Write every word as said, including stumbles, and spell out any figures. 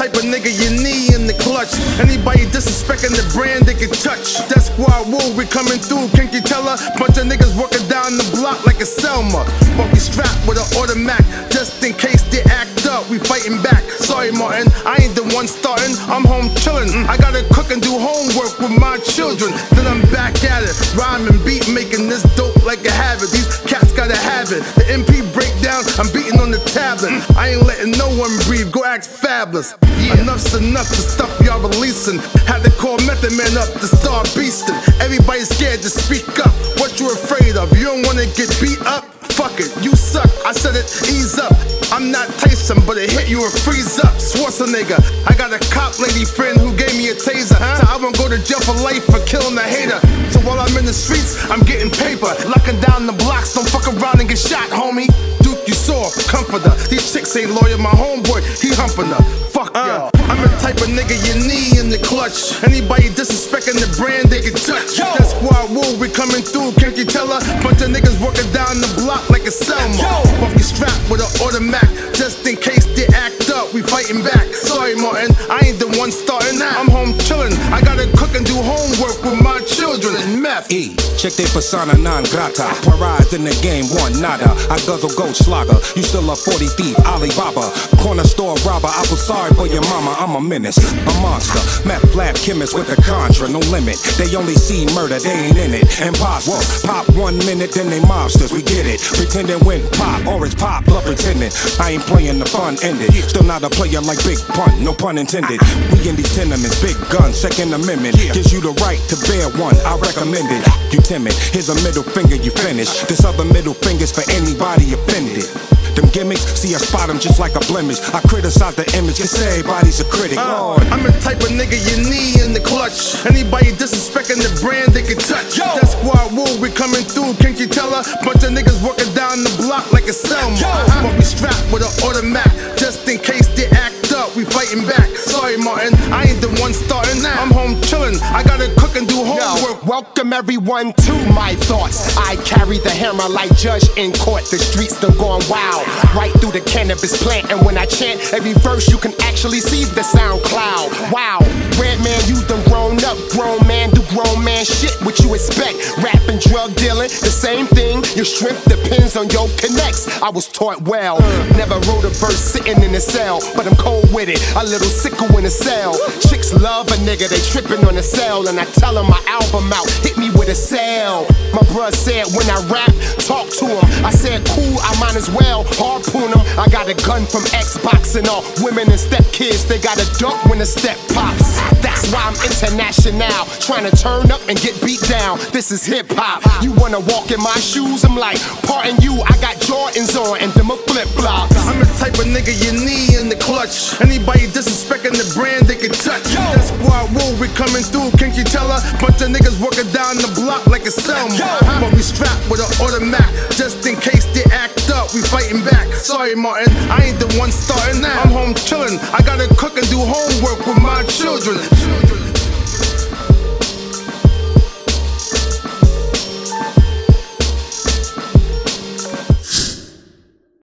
type of nigga you need in the clutch. Anybody disrespecting the brand they can touch. That squad wool, we coming through, can't you tell her? Bunch of niggas walking down the block like a Selma. But we strapped with an automatic, just in case they act up, we fighting back. Sorry Martin, I ain't the one starting, I'm home chillin'. I gotta cook and do homework with my children. Then I'm back at it, rhyming, beat making this dope like a habit. These cats gotta have it. The M P breakdown, I'm beating on the tablet. I ain't letting no one breathe, go ask Fabulous. Yeah. Enough's enough, the stuff y'all releasing. Had to call Method Man up to start beasting. Everybody's scared to speak up. What you afraid of? You don't wanna get beat up? Fuck it, you suck. I said it, ease up. I'm not Tyson, but it hit you or freeze up. Schwarzenegger. I got a cop lady friend who gave me a taser. Huh? So I won't go to jail for life for killing a hater. So while I'm in the streets, I'm getting paper. Locking down the blocks, don't fuck around and get shot, homie. Duke, you saw, comforter. These chicks ain't loyal, my homeboy, he humping her. Fuck uh, yeah. I'm the type of nigga you need in the clutch. Anybody disrespecting the brand they can touch. Yo. That squad wool, we coming through, can't you tell her? Bunch of niggas walking down the block like a Selma. But we strapped with an automatic, just in case they act up, we fighting back. Sorry Martin, I ain't the one starting. I'm home chillin', I gotta cook and do homework with my children. Meth. E, check they persona non grata. Parise in the game, one nada. I guzzle gold slugger. You still a forty thief, Alibaba. Corner store robber, I was sorry for your mama. I'm a menace, a monster. Meth lab chemist with a contra, no limit. They only see murder, they ain't in it. Imposters, pop one minute, then they mobsters. We get it. Pretending when pop, or it's pop, love pretending. I ain't playing, the fun ended. Still not a player like Big Pun, no pun intended. We in these tenements, big gun, Second Amendment. Gives you the right to bear one, I recommend it. You timid, here's a middle finger, you finish. This other middle finger's for anybody offended. Them gimmicks, see I spot them just like a blemish. I criticize the image, guess everybody's a critic. Uh, I'm the type of nigga you need in the clutch. Anybody disrespecting the brand they can touch. Yo. That squad wool, we coming through, can't you tell her? Bunch of niggas walking down the block like a Selma. Uh-huh. But we strapped with an automatic, just in case they act up, we fighting back. Sorry Martin, I ain't the one starting. I'm home chillin', I gotta cook and do homework. Yo, welcome everyone to my thoughts. I carry the hammer like judge in court. The streets done gone wild, right through the cannabis plant. And when I chant every verse, you can actually see the sound cloud. Wow, red man, you done grown up. Grown man do grown man shit, what you expect? Rapping, drug dealing, the same thing. Your strength depends on your connects. I was taught well, never wrote a verse sitting in a cell, but I'm cold with it, a little sickle in a cell. Chicks love a nigga, they tripping on the cell. And I tell them my album out, hit me with a sale. My bruh said when I rap, talk to him. I said cool, I might as well harpoon him. I got a gun from Xbox and all women and step kids, they got a dunk when the step pops. That's why I'm international, trying to turn up and get beat down. This is hip hop. You wanna walk in my shoes? I'm like, pardon you, I got Jordans on and them a flip flops. I'm the type of nigga you need in the clutch. Anybody disrespecting the brand they can touch. That squad wool, we coming through, can't you tell her? Bunch of niggas walking down the block like a Selma. But we strapped with an automatic, just in case they act up, we fighting back. Sorry Martin, I ain't the one starting. I'm home chillin', I gotta cook and do homework with my children.